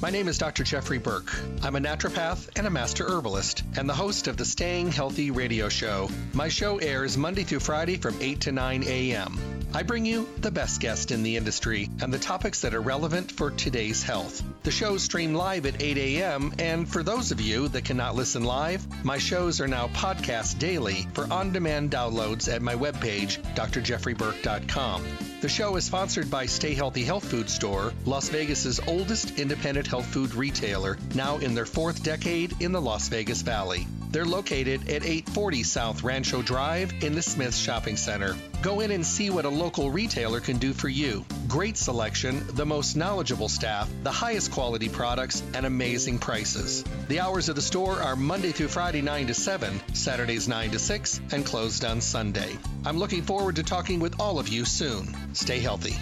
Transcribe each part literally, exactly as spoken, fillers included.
My name is Doctor Jeffrey Burke. I'm a naturopath and a master herbalist and the host of the Staying Healthy radio show. My show airs Monday through Friday from eight to nine a.m. I bring you the best guest in the industry and the topics that are relevant for today's health. The shows stream live at eight a.m. and for those of you that cannot listen live, my shows are now podcast daily for on-demand downloads at my webpage, d r jeffrey burke dot com. The show is sponsored by Stay Healthy Health Food Store, Las Vegas's oldest independent health food retailer, now in their fourth decade in the Las Vegas Valley. They're located at eight forty South Rancho Drive in the Smith Shopping Center. Go in and see what a local retailer can do for you. Great selection, the most knowledgeable staff, the highest quality products, and amazing prices. The hours of the store are Monday through Friday nine to seven, Saturdays nine to six, and closed on Sunday. I'm looking forward to talking with all of you soon. Stay healthy.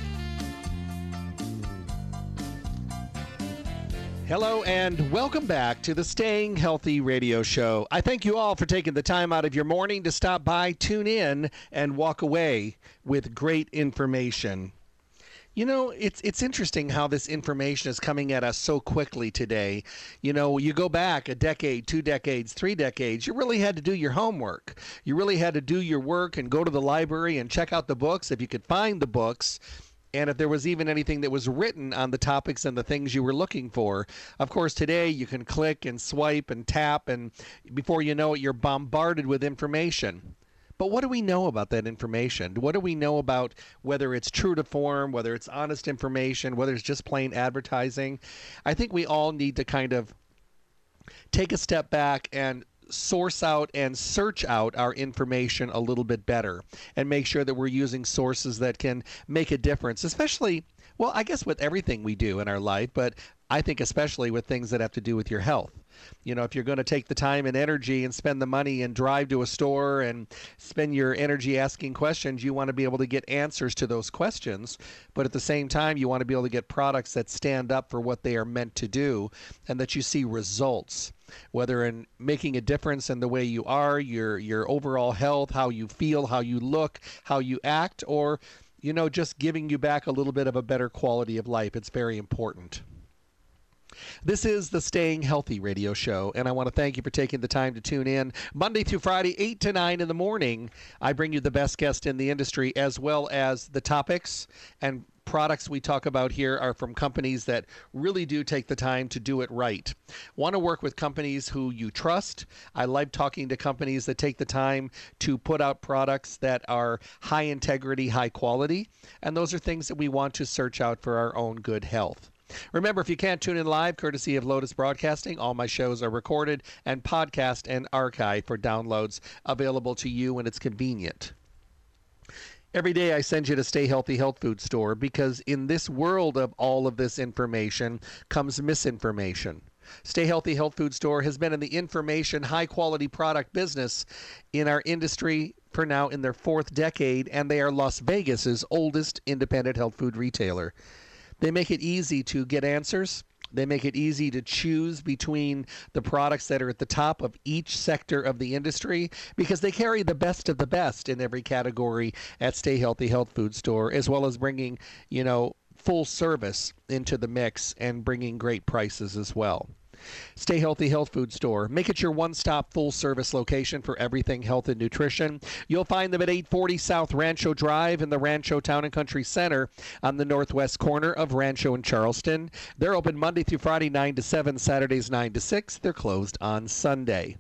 Hello and welcome back to the Staying Healthy radio show. I thank you all for taking the time out of your morning to stop by, tune in, and walk away with great information. You know, it's it's interesting how this information is coming at us so quickly today. You know, you go back a decade, two decades, three decades, you really had to do your homework. You really had to do your work and go to the library and check out the books if you could find the books. And if there was even anything that was written on the topics and the things you were looking for. Of course, today you can click and swipe and tap, and before you know it, you're bombarded with information. But what do we know about that information? What do we know about whether it's true to form, whether it's honest information, whether it's just plain advertising? I think we all need to kind of take a step back and source out and search out our information a little bit better and make sure that we're using sources that can make a difference, especially, well, I guess with everything we do in our life, but I think especially with things that have to do with your health. You know, if you're going to take the time and energy and spend the money and drive to a store and spend your energy asking questions, you want to be able to get answers to those questions. But at the same time, you want to be able to get products that stand up for what they are meant to do and that you see results, whether in making a difference in the way you are, your your overall health, how you feel, how you look, how you act, or, you know, just giving you back a little bit of a better quality of life. It's very important. This is the Staying Healthy radio show, and I want to thank you for taking the time to tune in. Monday through Friday, eight to nine in the morning, I bring you the best guest in the industry, as well as the topics and products we talk about here are from companies that really do take the time to do it right. Want to work with companies who you trust. I like talking to companies that take the time to put out products that are high integrity, high quality, and those are things that we want to search out for our own good health. Remember, if you can't tune in live, courtesy of Lotus Broadcasting, all my shows are recorded and podcast and archived for downloads available to you when it's convenient. Every day I send you to Stay Healthy Health Food Store because in this world of all of this information comes misinformation. Stay Healthy Health Food Store has been in the information, high-quality product business in our industry for now in their fourth decade, and they are Las Vegas's oldest independent health food retailer. They make it easy to get answers. They make it easy to choose between the products that are at the top of each sector of the industry because they carry the best of the best in every category at Stay Healthy Health Food Store, as well as bringing, you know, full service into the mix and bringing great prices as well. Stay Healthy Health Food Store. Make it your one-stop full-service location for everything health and nutrition. You'll find them at eight forty South Rancho Drive in the Rancho Town and Country Center on the northwest corner of Rancho and Charleston. They're open Monday through Friday, nine to seven, Saturdays, nine to six. They're closed on Sunday.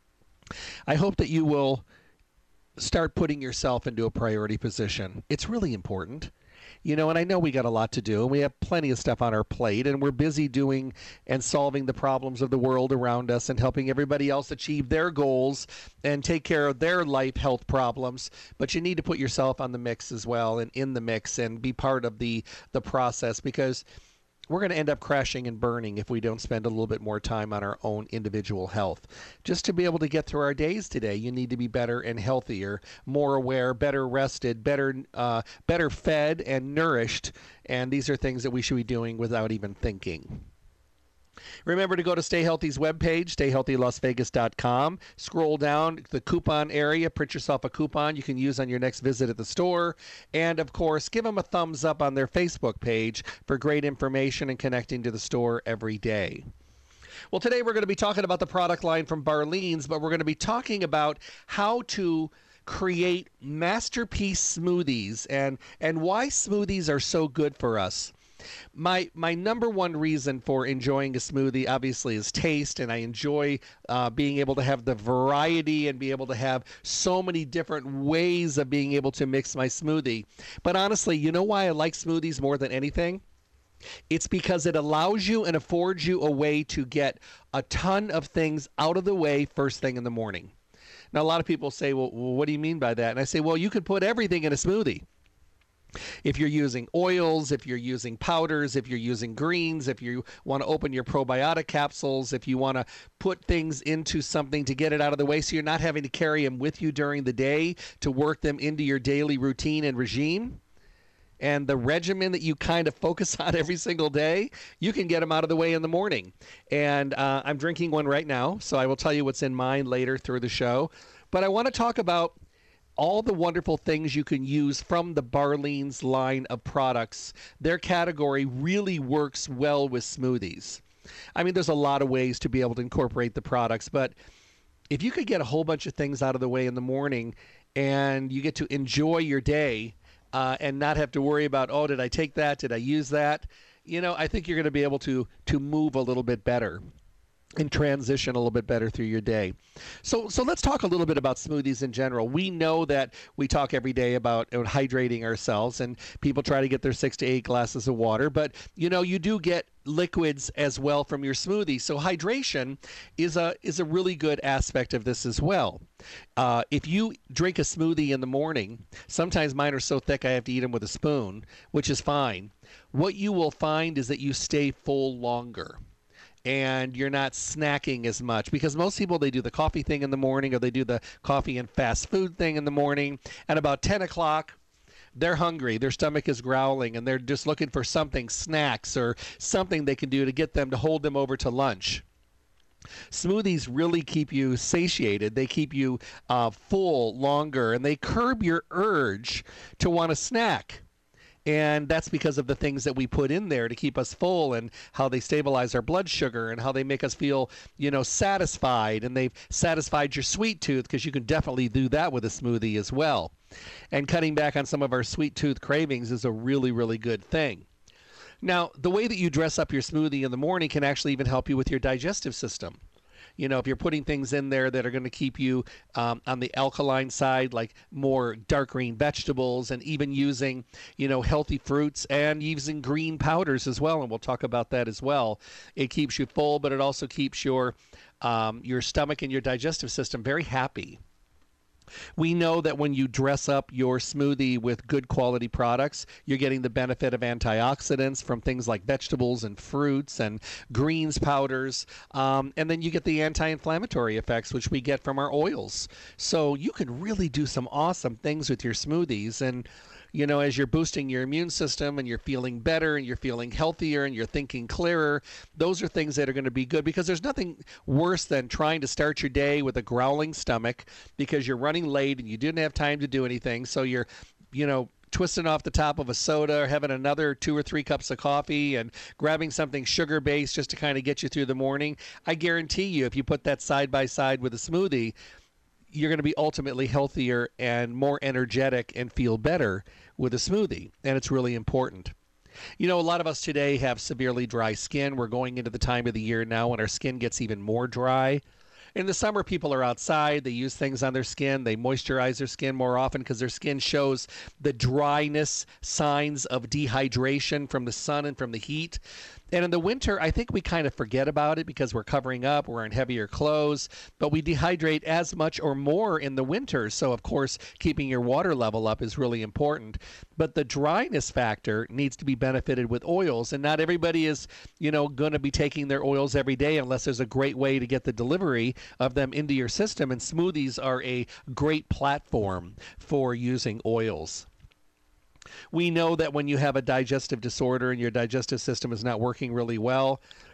I hope that you will start putting yourself into a priority position. It's really important. You know, and I know we got a lot to do, and we have plenty of stuff on our plate, and we're busy doing and solving the problems of the world around us and helping everybody else achieve their goals and take care of their life health problems. But you need to put yourself on the mix as well and in the mix and be part of the, the process because we're going to end up crashing and burning if we don't spend a little bit more time on our own individual health. Just to be able to get through our days today, you need to be better and healthier, more aware, better rested, better, uh, better fed and nourished. And these are things that we should be doing without even thinking. Remember to go to Stay Healthy's webpage, stay healthy las vegas dot com. Scroll down the coupon area, print yourself a coupon you can use on your next visit at the store. And, of course, give them a thumbs up on their Facebook page for great information and connecting to the store every day. Well, today we're going to be talking about the product line from Barleans, but we're going to be talking about how to create masterpiece smoothies and, and why smoothies are so good for us. My my number one reason for enjoying a smoothie obviously is taste, and I enjoy uh, being able to have the variety and be able to have so many different ways of being able to mix my smoothie. But honestly, you know why I like smoothies more than anything? It's because it allows you and affords you a way to get a ton of things out of the way first thing in the morning. Now, a lot of people say, well, what do you mean by that? And I say, well, you could put everything in a smoothie. If you're using oils, if you're using powders, if you're using greens, if you want to open your probiotic capsules, if you want to put things into something to get it out of the way so you're not having to carry them with you during the day to work them into your daily routine and regime, and the regimen that you kind of focus on every single day, you can get them out of the way in the morning. And uh, I'm drinking one right now, so I will tell you what's in mine later through the show. But I want to talk about all the wonderful things you can use from the Barleans line of products. Their category really works well with smoothies. I mean, there's a lot of ways to be able to incorporate the products, but if you could get a whole bunch of things out of the way in the morning and you get to enjoy your day uh, and not have to worry about, oh, did I take that? Did I use that? You know, I think you're going to be able to to move a little bit better and transition a little bit better through your day. So so let's talk a little bit about smoothies in general. We know that we talk every day about uh, hydrating ourselves, and people try to get their six to eight glasses of water, but you know, you do get liquids as well from your smoothie. So hydration is a is a really good aspect of this as well. Uh, if you drink a smoothie in the morning, sometimes mine are so thick I have to eat them with a spoon, which is fine. What you will find is that you stay full longer. And you're not snacking as much, because most people, they do the coffee thing in the morning, or they do the coffee and fast food thing in the morning. At about ten o'clock, they're hungry, their stomach is growling, and they're just looking for something, snacks or something they can do to get them to hold them over to lunch. Smoothies really keep you satiated. They keep you uh, full longer, and they curb your urge to want to snack. And that's because of the things that we put in there to keep us full, and how they stabilize our blood sugar, and how they make us feel, you know, satisfied. And they've satisfied your sweet tooth, because you can definitely do that with a smoothie as well. And cutting back on some of our sweet tooth cravings is a really, really good thing. Now, the way that you dress up your smoothie in the morning can actually even help you with your digestive system. You know, if you're putting things in there that are going to keep you um, on the alkaline side, like more dark green vegetables, and even using, you know, healthy fruits, and using green powders as well, and we'll talk about that as well. It keeps you full, but it also keeps your um, your stomach and your digestive system very happy. We know that when you dress up your smoothie with good quality products, you're getting the benefit of antioxidants from things like vegetables and fruits and greens powders. Um, and then you get the anti-inflammatory effects, which we get from our oils. So you can really do some awesome things with your smoothies. And you know, as you're boosting your immune system, and you're feeling better, and you're feeling healthier, and you're thinking clearer, those are things that are going to be good, because there's nothing worse than trying to start your day with a growling stomach because you're running late and you didn't have time to do anything. So you're, you know, twisting off the top of a soda, or having another two or three cups of coffee, and grabbing something sugar-based just to kind of get you through the morning. I guarantee you, if you put that side by side with a smoothie, you're going to be ultimately healthier and more energetic and feel better with a smoothie. And it's really important. You know, a lot of us today have severely dry skin. We're going into the time of the year now when our skin gets even more dry. In the summer, people are outside. They use things on their skin. They moisturize their skin more often because their skin shows the dryness signs of dehydration from the sun and from the heat. And in the winter, I think we kind of forget about it because we're covering up, we're in heavier clothes, but we dehydrate as much or more in the winter. So, of course, keeping your water level up is really important. But the dryness factor needs to be benefited with oils. And not everybody is, you know, going to be taking their oils every day unless there's a great way to get the delivery of them into your system. And smoothies are a great platform for using oils. We know that when you have a digestive disorder and your digestive system is not working really well,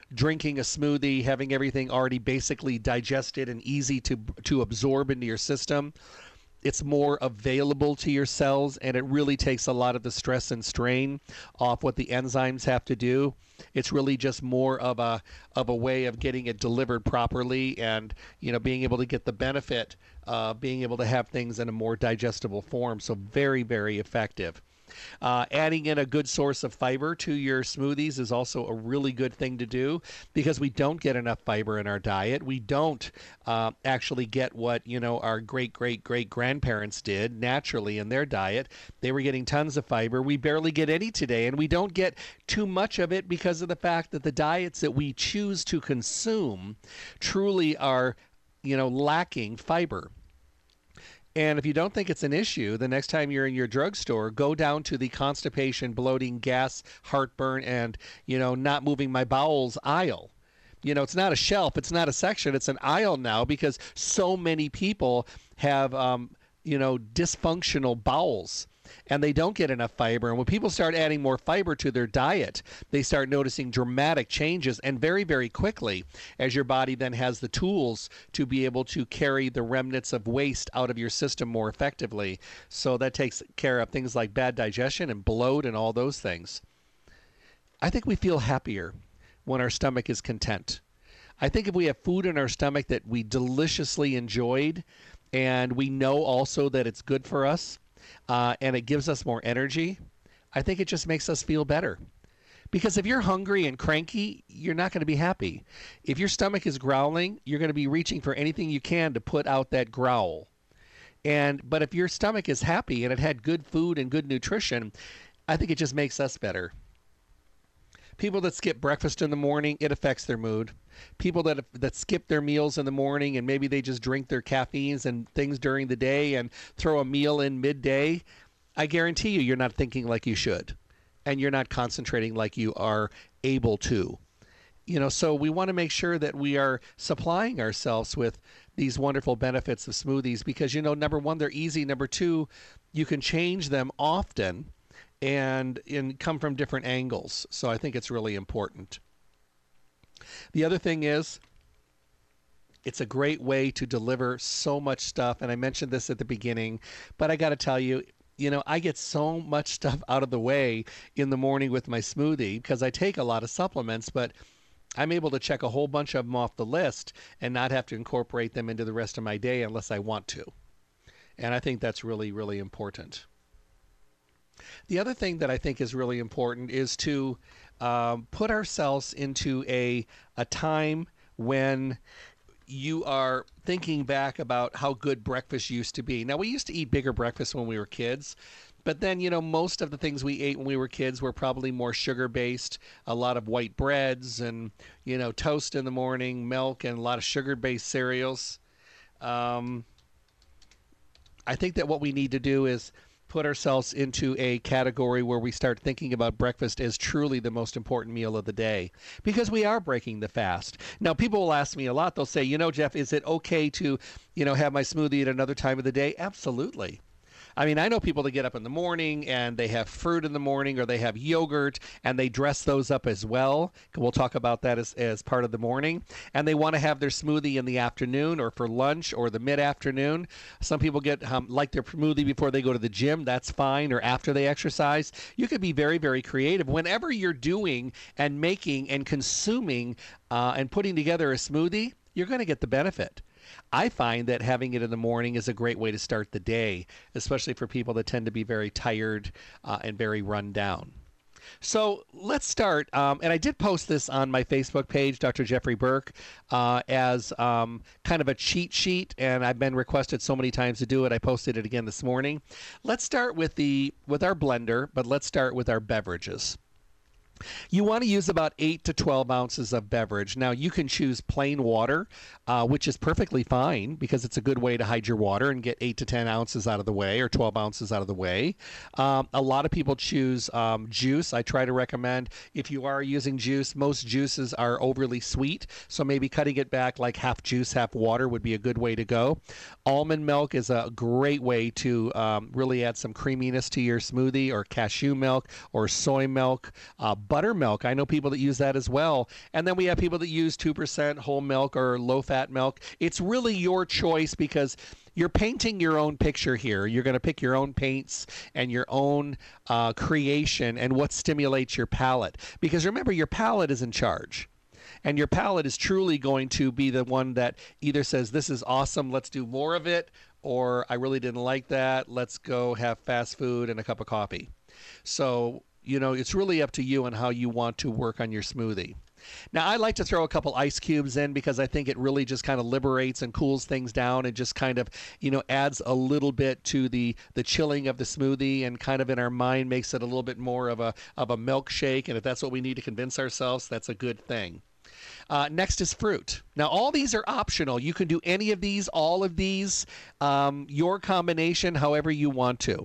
drinking a smoothie, having everything already basically digested and easy to to absorb into your system. It's more available to your cells, and it really takes a lot of the stress and strain off what the enzymes have to do. It's really just more of a of a way of getting it delivered properly, and you know, being able to get the benefit of being able to have things in a more digestible form. So very, very effective. Uh, adding in a good source of fiber to your smoothies is also a really good thing to do, because we don't get enough fiber in our diet. We don't uh, actually get what, you know, our great, great, great grandparents did naturally in their diet. They were getting tons of fiber. We barely get any today, and we don't get too much of it because of the fact that the diets that we choose to consume truly are, you know, lacking fiber. And if you don't think it's an issue, the next time you're in your drugstore, go down to the constipation, bloating, gas, heartburn, and, you know, not moving my bowels aisle. You know, it's not a shelf, it's not a section, it's an aisle now, because so many people have, um, you know, dysfunctional bowels, and they don't get enough fiber. And when people start adding more fiber to their diet, they start noticing dramatic changes, and very, very quickly, as your body then has the tools to be able to carry the remnants of waste out of your system more effectively. So that takes care of things like bad digestion and bloat and all those things. I think we feel happier when our stomach is content. I think if we have food in our stomach that we deliciously enjoyed, and we know also that it's good for us, Uh, and it gives us more energy, I think it just makes us feel better. Because if you're hungry and cranky, you're not going to be happy. If your stomach is growling, you're going to be reaching for anything you can to put out that growl. And but if your stomach is happy and it had good food and good nutrition, I think it just makes us better. People that skip breakfast in the morning, it affects their mood. People that that skip their meals in the morning, and maybe they just drink their caffeines and things during the day and throw a meal in midday, I guarantee you, you're not thinking like you should, and you're not concentrating like you are able to. You know, so we want to make sure that we are supplying ourselves with these wonderful benefits of smoothies, because, you know, number one, they're easy. Number two, you can change them often and and come from different angles. So I think it's really important. The other thing is, it's a great way to deliver so much stuff. And I mentioned this at the beginning, but I got to tell you, you know, I get so much stuff out of the way in the morning with my smoothie, because I take a lot of supplements, but I'm able to check a whole bunch of them off the list and not have to incorporate them into the rest of my day unless I want to. And I think that's really, really important. The other thing that I think is really important is to um, put ourselves into a a time when you are thinking back about how good breakfast used to be. Now, we used to eat bigger breakfasts when we were kids, but then, you know, most of the things we ate when we were kids were probably more sugar-based, a lot of white breads and, you know, toast in the morning, milk, and a lot of sugar-based cereals. Um, I think that what we need to do is put ourselves into a category where we start thinking about breakfast as truly the most important meal of the day, because we are breaking the fast. Now, people will ask me a lot. They'll say, you know, Jeff, is it okay to, you know, have my smoothie at another time of the day? Absolutely. I mean, I know people that get up in the morning and they have fruit in the morning, or they have yogurt and they dress those up as well. We'll talk about that as, as part of the morning. And they want to have their smoothie in the afternoon or for lunch or the mid-afternoon. Some people get um, like their smoothie before they go to the gym. That's fine. Or after they exercise. You could be very, very creative. Whenever you're doing and making and consuming uh, and putting together a smoothie, you're going to get the benefit. I find that having it in the morning is a great way to start the day, especially for people that tend to be very tired uh, and very run down. So let's start. Um, and I did post this on my Facebook page, Doctor Jeffrey Burke, uh, as um, kind of a cheat sheet. And I've been requested so many times to do it. I posted it again this morning. Let's start with the with our blender, but let's start with our beverages. You want to use about eight to twelve ounces of beverage. Now, you can choose plain water, uh, which is perfectly fine, because it's a good way to hide your water and get eight to ten ounces out of the way, or twelve ounces out of the way. Um, a lot of people choose um, juice. I try to recommend, if you are using juice, most juices are overly sweet, so maybe cutting it back like half juice, half water would be a good way to go. Almond milk is a great way to um, really add some creaminess to your smoothie, or cashew milk, or soy milk. Uh, buttermilk. I know people that use that as well. And then we have people that use two percent whole milk or low-fat milk. It's really your choice because you're painting your own picture here. You're going to pick your own paints and your own uh, creation and what stimulates your palate. Because remember, your palate is in charge. And your palate is truly going to be the one that either says, this is awesome, let's do more of it, or I really didn't like that, let's go have fast food and a cup of coffee. So, you know, it's really up to you and how you want to work on your smoothie. Now, I like to throw a couple ice cubes in because I think it really just kind of liberates and cools things down and just kind of, you know, adds a little bit to the, the chilling of the smoothie and kind of in our mind makes it a little bit more of a, of a milkshake. And if that's what we need to convince ourselves, that's a good thing. Uh, next is fruit. Now, all these are optional. You can do any of these, all of these, um, your combination, however you want to.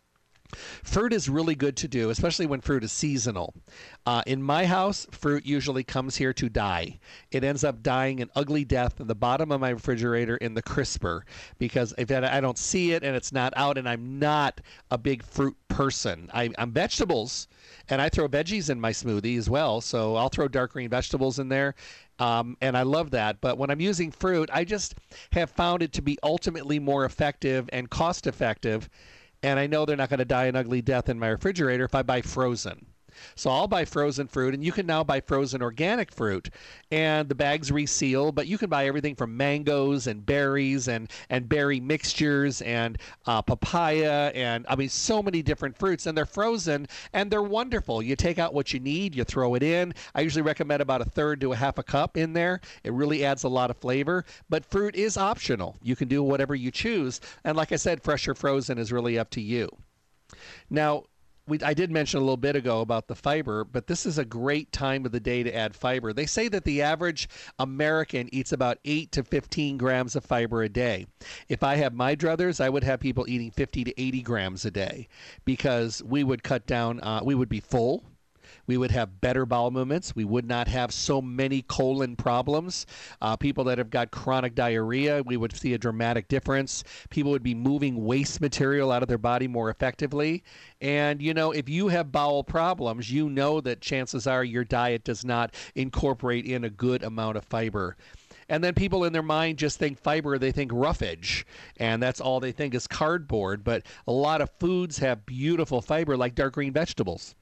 Fruit is really good to do, especially when fruit is seasonal. Uh, in my house, fruit usually comes here to die. It ends up dying an ugly death in the bottom of my refrigerator in the crisper because if I don't see it and it's not out, and I'm not a big fruit person. I, I'm vegetables, and I throw veggies in my smoothie as well, so I'll throw dark green vegetables in there. Um, and I love that. But when I'm using fruit, I just have found it to be ultimately more effective and cost effective. And I know they're not going to die an ugly death in my refrigerator if I buy frozen. So I'll buy frozen fruit, and you can now buy frozen organic fruit, and the bags reseal, but you can buy everything from mangoes and berries and, and berry mixtures and uh, papaya and, I mean, so many different fruits, and they're frozen, and they're wonderful. You take out what you need, you throw it in. I usually recommend about a third to a half a cup in there. It really adds a lot of flavor, but fruit is optional. You can do whatever you choose, and like I said, fresh or frozen is really up to you. Now, We, I did mention a little bit ago about the fiber, but this is a great time of the day to add fiber. They say that the average American eats about eight to fifteen grams of fiber a day. If I had my druthers, I would have people eating fifty to eighty grams a day because we would cut down, uh, we would be full. We would have better bowel movements. We would not have so many colon problems. Uh, people that have got chronic diarrhea, we would see a dramatic difference. People would be moving waste material out of their body more effectively. And, you know, if you have bowel problems, you know that chances are your diet does not incorporate in a good amount of fiber. And then people in their mind just think fiber, they think roughage, and that's all they think is cardboard. But a lot of foods have beautiful fiber, like dark green vegetables.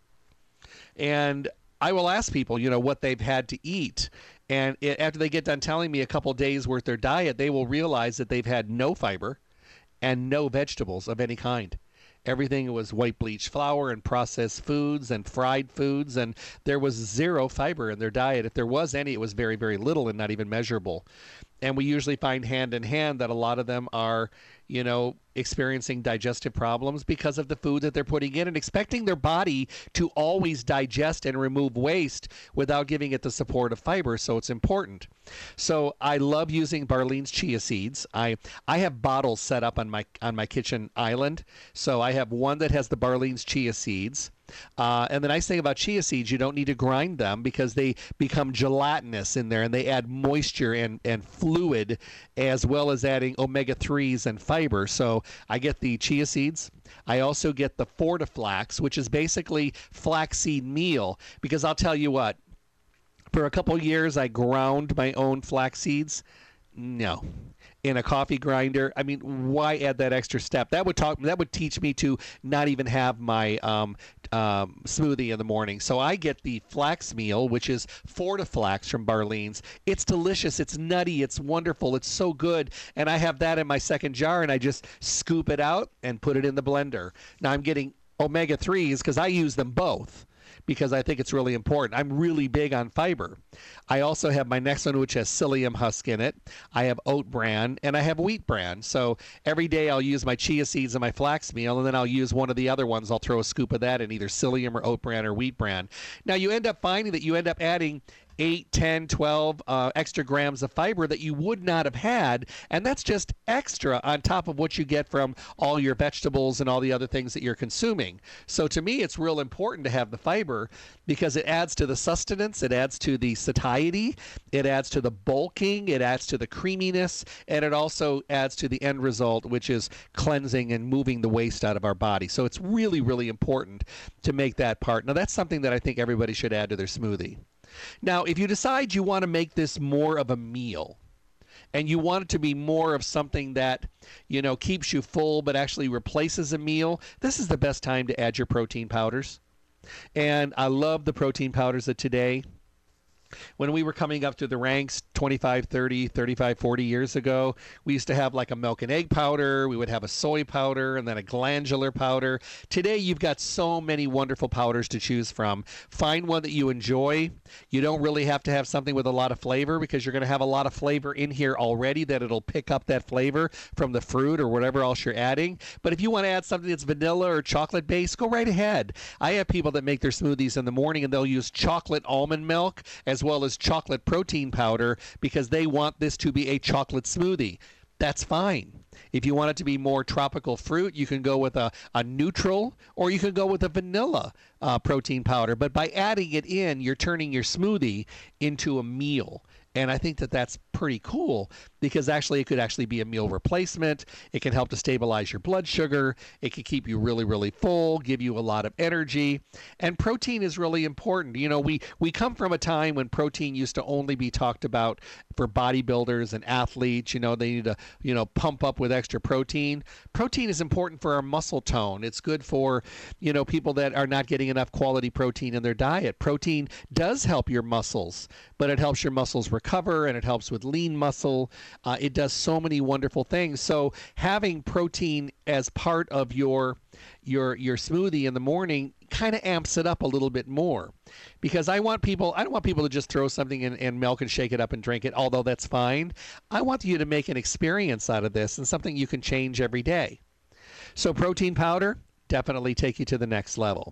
And I will ask people, you know, what they've had to eat. And it, after they get done telling me a couple days worth their diet, they will realize that they've had no fiber and no vegetables of any kind. Everything was white bleached flour and processed foods and fried foods, and there was zero fiber in their diet. If there was any, it was very, very little and not even measurable. And we usually find hand in hand that a lot of them are, you know, experiencing digestive problems because of the food that they're putting in and expecting their body to always digest and remove waste without giving it the support of fiber. So it's important. So I love using Barlean's chia seeds. I I have bottles set up on my on my kitchen island. So I have one that has the Barlean's chia seeds. Uh, and the nice thing about chia seeds, you don't need to grind them because they become gelatinous in there and they add moisture and, and fluid as well as adding omega threes and fiber. So I get the chia seeds. I also get the Fortiflax, which is basically flaxseed meal, because I'll tell you what, for a couple years I ground my own flax seeds. No. In a coffee grinder, I mean, why add that extra step? That would talk. That would teach me to not even have my um, um, smoothie in the morning. So I get the flax meal, which is Fortiflax from Barlean's. It's delicious. It's nutty. It's wonderful. It's so good. And I have that in my second jar, and I just scoop it out and put it in the blender. Now I'm getting omega threes because I use them both, because I think it's really important. I'm really big on fiber. I also have my next one, which has psyllium husk in it. I have oat bran, and I have wheat bran. So every day I'll use my chia seeds and my flax meal, and then I'll use one of the other ones. I'll throw a scoop of that in either psyllium or oat bran or wheat bran. Now, you end up finding that you end up adding eight, ten, twelve uh, extra grams of fiber that you would not have had. And that's just extra on top of what you get from all your vegetables and all the other things that you're consuming. So to me, it's real important to have the fiber because it adds to the sustenance, it adds to the satiety, it adds to the bulking, it adds to the creaminess, and it also adds to the end result, which is cleansing and moving the waste out of our body. So it's really, really important to make that part. Now, that's something that I think everybody should add to their smoothie. Now, if you decide you want to make this more of a meal, and you want it to be more of something that, you know, keeps you full but actually replaces a meal, this is the best time to add your protein powders. And I love the protein powders of today. When we were coming up to the ranks twenty-five, thirty, thirty-five, forty years ago, we used to have like a milk and egg powder, we would have a soy powder, and then a glandular powder. Today, you've got so many wonderful powders to choose from. Find one that you enjoy. You don't really have to have something with a lot of flavor because you're going to have a lot of flavor in here already that it'll pick up that flavor from the fruit or whatever else you're adding. But if you want to add something that's vanilla or chocolate based, go right ahead. I have people that make their smoothies in the morning and they'll use chocolate almond milk as well as chocolate protein powder because they want this to be a chocolate smoothie. That's fine. If you want it to be more tropical fruit, you can go with a, a neutral or you can go with a vanilla uh, protein powder. But by adding it in, you're turning your smoothie into a meal. And I think that that's pretty cool because actually it could actually be a meal replacement. It can help to stabilize your blood sugar. It can keep you really, really full, give you a lot of energy. And protein is really important. You know, we, we come from a time when protein used to only be talked about for bodybuilders and athletes. You know, they need to, you know, pump up with extra protein. Protein is important for our muscle tone. It's good for, you know, people that are not getting enough quality protein in their diet. Protein does help your muscles, but it helps your muscles recover and it helps with lean muscle. Uh, it does so many wonderful things. So having protein as part of your your your smoothie in the morning kind of amps it up a little bit more, because I want people I don't want people to just throw something in, in milk and shake it up and drink it, although that's fine. I want you to make an experience out of this and something you can change every day. So protein powder, definitely take you to the next level.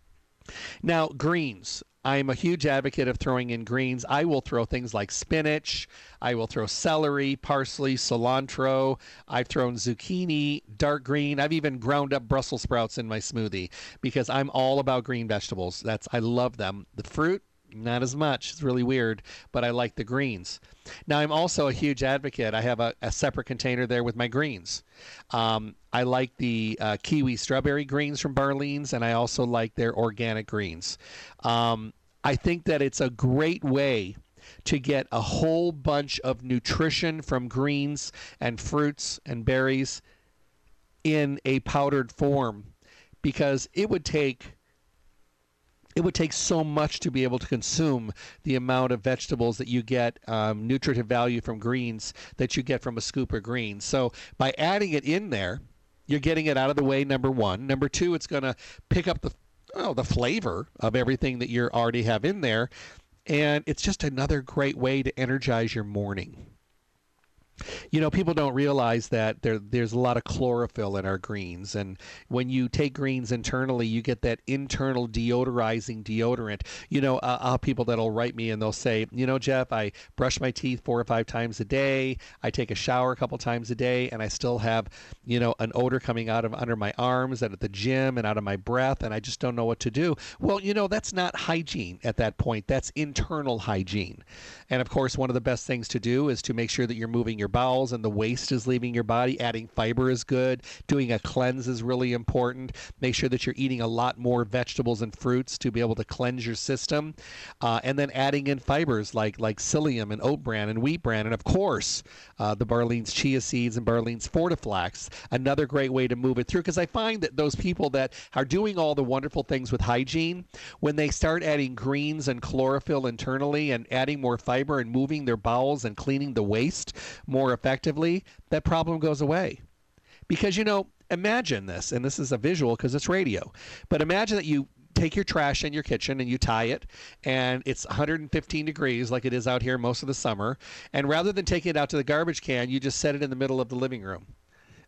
Now, greens. I'm a huge advocate of throwing in greens. I will throw things like spinach. I will throw celery, parsley, cilantro. I've thrown zucchini, dark green. I've even ground up Brussels sprouts in my smoothie because I'm all about green vegetables. That's I love them. The fruit, not as much. It's really weird, but I like the greens. Now, I'm also a huge advocate. I have a, a separate container there with my greens. Um, I like the uh, kiwi strawberry greens from Barlean's, and I also like their organic greens. Um, I think that it's a great way to get a whole bunch of nutrition from greens and fruits and berries in a powdered form, because it would take It would take so much to be able to consume the amount of vegetables that you get, um, nutritive value from greens that you get from a scoop of greens. So by adding it in there, you're getting it out of the way, number one. Number two, it's going to pick up the, oh, the flavor of everything that you already have in there. And it's just another great way to energize your morning. You know, people don't realize that there there's a lot of chlorophyll in our greens. And when you take greens internally, you get that internal deodorizing deodorant. You know, uh, I'll have people that'll write me and they'll say, you know, Jeff, I brush my teeth four or five times a day. I take a shower a couple times a day, and I still have, you know, an odor coming out of under my arms and at the gym and out of my breath, and I just don't know what to do. Well, you know, that's not hygiene at that point. That's internal hygiene. And of course, one of the best things to do is to make sure that you're moving your bowels and the waste is leaving your body. Adding fiber is good. Doing a cleanse is really important. Make sure that you're eating a lot more vegetables and fruits to be able to cleanse your system. Uh, and then adding in fibers like like psyllium and oat bran and wheat bran. And of course, uh, the Barlean's chia seeds and Barlean's Fortiflax. Another great way to move it through, because I find that those people that are doing all the wonderful things with hygiene, when they start adding greens and chlorophyll internally and adding more fiber and moving their bowels and cleaning the waste more effectively, that problem goes away. Because, you know, imagine this, and this is a visual because it's radio, but imagine that you take your trash in your kitchen and you tie it, and it's one hundred fifteen degrees like it is out here most of the summer, and rather than taking it out to the garbage can, you just set it in the middle of the living room.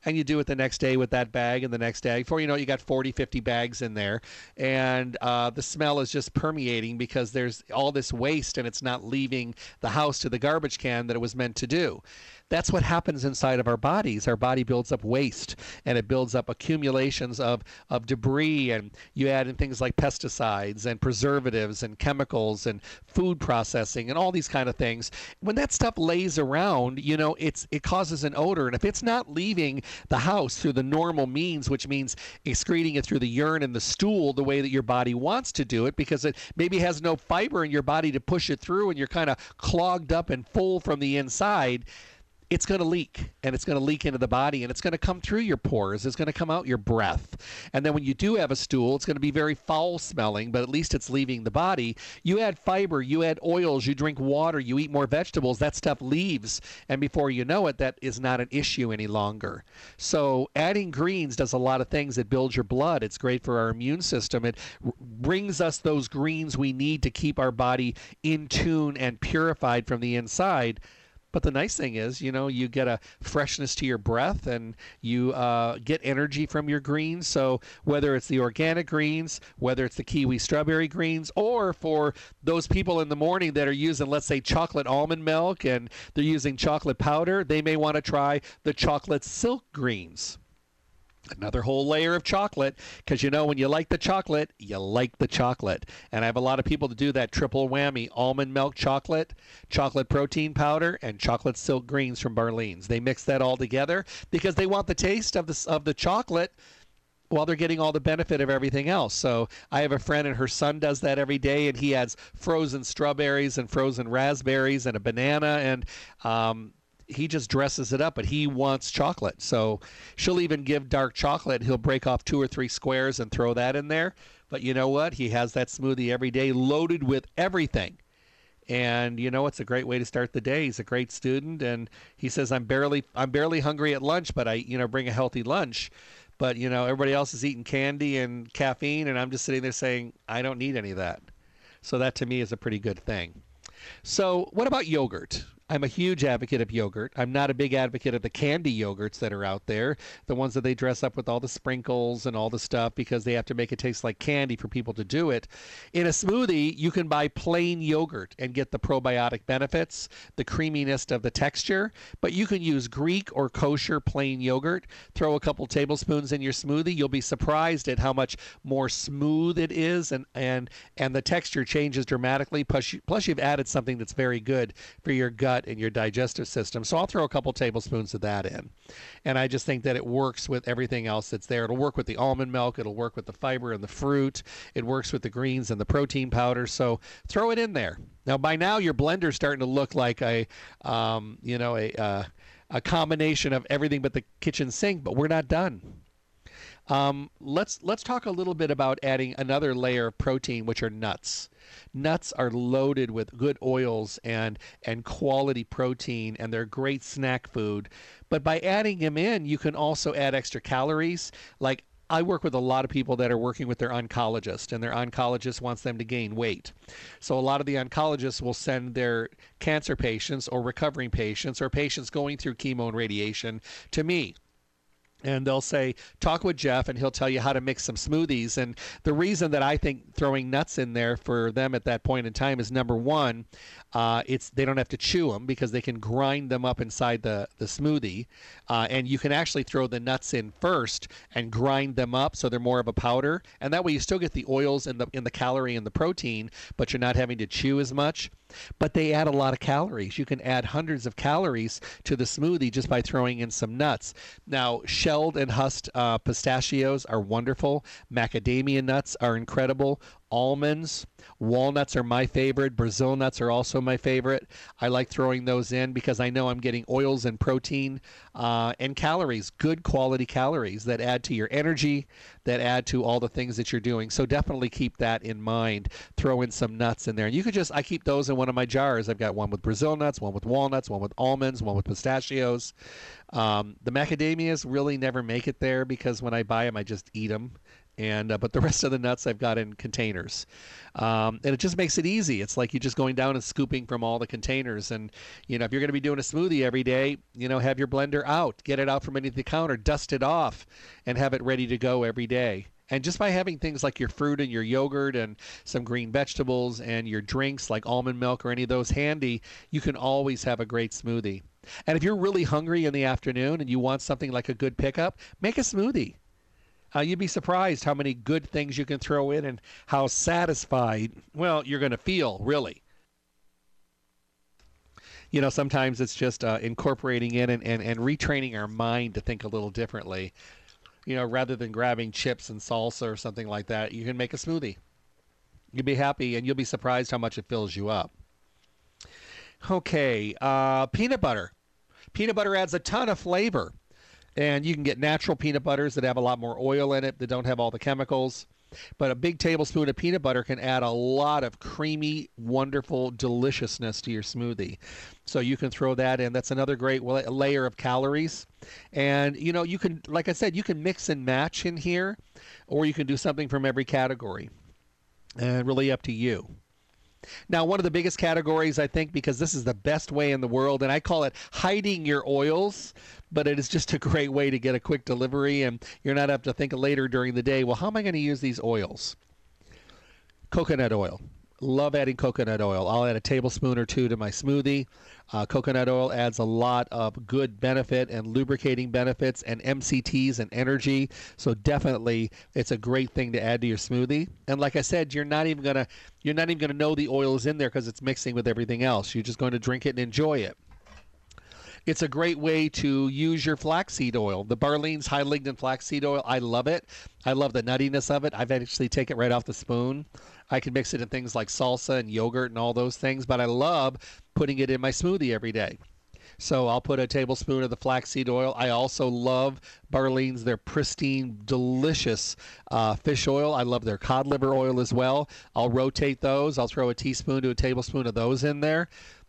and you do it the next day with that bag and the next day. Before you know it, you got forty, fifty bags in there, and uh, the smell is just permeating because there's all this waste and it's not leaving the house to the garbage can that it was meant to do. That's what happens inside of our bodies. Our body builds up waste, and it builds up accumulations of, of debris, and you add in things like pesticides and preservatives and chemicals and food processing and all these kind of things. When that stuff lays around, you know, it's it causes an odor, and if it's not leaving the house through the normal means, which means excreting it through the urine and the stool the way that your body wants to do it, because it maybe has no fiber in your body to push it through, and you're kind of clogged up and full from the inside, it's going to leak, and it's going to leak into the body, and it's going to come through your pores. It's going to come out your breath. And then when you do have a stool, it's going to be very foul smelling, but at least it's leaving the body. You add fiber, you add oils, you drink water, you eat more vegetables, that stuff leaves. And before you know it, that is not an issue any longer. So adding greens does a lot of things. It builds your blood. It's great for our immune system. It r- brings us those greens we need to keep our body in tune and purified from the inside. But the nice thing is, you know, you get a freshness to your breath, and you uh, get energy from your greens. So whether it's the organic greens, whether it's the kiwi strawberry greens, or for those people in the morning that are using, let's say, chocolate almond milk, and they're using chocolate powder, they may want to try the chocolate silk greens. Another whole layer of chocolate, because, you know, when you like the chocolate, you like the chocolate. And I have a lot of people to do that triple whammy: almond milk chocolate, chocolate protein powder, and chocolate silk greens from Barleans. They mix that all together because they want the taste of the, of the chocolate while they're getting all the benefit of everything else. So I have a friend, and her son does that every day, and he adds frozen strawberries and frozen raspberries and a banana, and um, he just dresses it up, but he wants chocolate. So she'll even give dark chocolate. He'll break off two or three squares and throw that in there. But you know what? He has that smoothie every day loaded with everything. And you know, it's a great way to start the day. He's a great student, and he says, I'm barely I'm barely hungry at lunch, but I, you know, bring a healthy lunch. But you know, everybody else is eating candy and caffeine, and I'm just sitting there saying, I don't need any of that. So that to me is a pretty good thing. So what about yogurt? I'm a huge advocate of yogurt. I'm not a big advocate of the candy yogurts that are out there, the ones that they dress up with all the sprinkles and all the stuff because they have to make it taste like candy for people to do it. In a smoothie, you can buy plain yogurt and get the probiotic benefits, the creaminess of the texture, but you can use Greek or kosher plain yogurt. Throw a couple tablespoons in your smoothie. You'll be surprised at how much more smooth it is, and, and, and the texture changes dramatically. Plus, you, plus, you've added something that's very good for your gut in your digestive system. So I'll throw a couple tablespoons of that in. And I just think that it works with everything else that's there. It'll work with the almond milk. It'll work with the fiber and the fruit. It works with the greens and the protein powder. So throw it in there. Now, by now, your blender's starting to look like a, um, you know, a, uh, a combination of everything but the kitchen sink, but we're not done. Um, let's let's talk a little bit about adding another layer of protein, which are nuts. Nuts are loaded with good oils and and quality protein, and they're great snack food. But by adding them in, you can also add extra calories. Like, I work with a lot of people that are working with their oncologist, and their oncologist wants them to gain weight. So a lot of the oncologists will send their cancer patients or recovering patients or patients going through chemo and radiation to me. And they'll say, talk with Jeff, and he'll tell you how to mix some smoothies. And the reason that I think throwing nuts in there for them at that point in time is, number one, uh, it's they don't have to chew them because they can grind them up inside the, the smoothie. Uh, and you can actually throw the nuts in first and grind them up so they're more of a powder. And that way you still get the oils and the, and the calorie and the protein, but you're not having to chew as much. But they add a lot of calories. You can add hundreds of calories to the smoothie just by throwing in some nuts. Now, shelled and husked uh, pistachios are wonderful. Macadamia nuts are incredible. Almonds, walnuts are my favorite. Brazil nuts are also my favorite. I like throwing those in because I know I'm getting oils and protein uh, and calories, good quality calories that add to your energy, that add to all the things that you're doing. So definitely keep that in mind. Throw in some nuts in there. And you could just, I keep those in one of my jars. I've got one with Brazil nuts, one with walnuts, one with almonds, one with pistachios. Um, the macadamias really never make it there because when I buy them, I just eat them. And uh, but the rest of the nuts I've got in containers, um, and it just makes it easy. It's like you're just going down and scooping from all the containers. And you know, if you're going to be doing a smoothie every day, you know, have your blender out, get it out from underneath the counter, dust it off, and have it ready to go every day. And just by having things like your fruit and your yogurt and some green vegetables and your drinks like almond milk or any of those handy, you can always have a great smoothie. And if you're really hungry in the afternoon and you want something like a good pickup, make a smoothie. Uh, you'd be surprised how many good things you can throw in and how satisfied, well, you're going to feel, really. You know, sometimes it's just uh, incorporating in and, and, and retraining our mind to think a little differently. You know, rather than grabbing chips and salsa or something like that, you can make a smoothie. You'll be happy, and you'll be surprised how much it fills you up. Okay, uh, peanut butter. Peanut butter adds a ton of flavor. And you can get natural peanut butters that have a lot more oil in it, that don't have all the chemicals. But a big tablespoon of peanut butter can add a lot of creamy, wonderful deliciousness to your smoothie. So you can throw that in. That's another great layer of calories. And, you know, you can, like I said, you can mix and match in here, or you can do something from every category. And really up to you. Now, one of the biggest categories, I think, because this is the best way in the world, and I call it hiding your oils, but it is just a great way to get a quick delivery, and you're not have to think later during the day, well, how am I going to use these oils? Coconut oil. Love adding coconut oil. I'll add a tablespoon or two to my smoothie. Uh, coconut oil adds a lot of good benefit and lubricating benefits and M C Ts and energy. So definitely, it's a great thing to add to your smoothie. And like I said, you're not even gonna you're not even gonna know the oil is in there because it's mixing with everything else. You're just going to drink it and enjoy it. It's a great way to use your flaxseed oil. The Barlean's High Lignin Flaxseed Oil, I love it. I love the nuttiness of it. I've actually taken it right off the spoon. I can mix it in things like salsa and yogurt and all those things, but I love putting it in my smoothie every day. So I'll put a tablespoon of the flaxseed oil. I also love Barlean's, their pristine, delicious uh, fish oil. I love their cod liver oil as well. I'll rotate those. I'll throw a teaspoon to a tablespoon of those in there.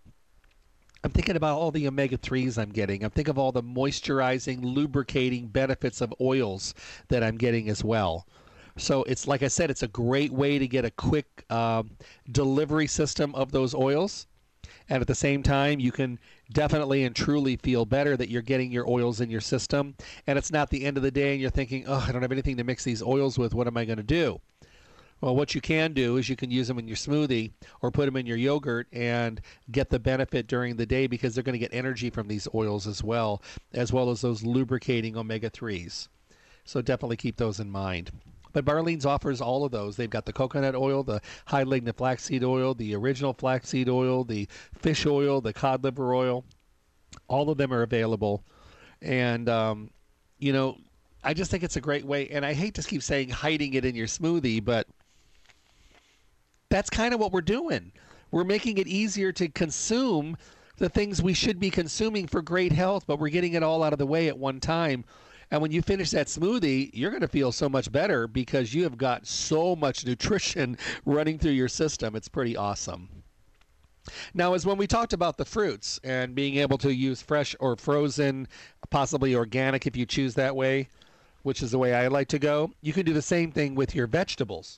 I'm thinking about all the omega threes I'm getting. I'm thinking of all the moisturizing, lubricating benefits of oils that I'm getting as well. So it's like I said, it's a great way to get a quick um, delivery system of those oils. And at the same time, you can definitely and truly feel better that you're getting your oils in your system. And it's not the end of the day and you're thinking, oh, I don't have anything to mix these oils with. What am I going to do? Well, what you can do is you can use them in your smoothie or put them in your yogurt and get the benefit during the day because they're going to get energy from these oils as well, as well as those lubricating omega threes. So definitely keep those in mind. But Barlean's offers all of those. They've got the coconut oil, the high lignin flaxseed oil, the original flaxseed oil, the fish oil, the cod liver oil. All of them are available. And, um, you know, I just think it's a great way. And I hate to keep saying hiding it in your smoothie, but that's kind of what we're doing. We're making it easier to consume the things we should be consuming for great health, but we're getting it all out of the way at one time. And when you finish that smoothie, you're going to feel so much better because you have got so much nutrition running through your system. It's pretty awesome. Now, as when we talked about the fruits and being able to use fresh or frozen, possibly organic if you choose that way, which is the way I like to go, you can do the same thing with your vegetables.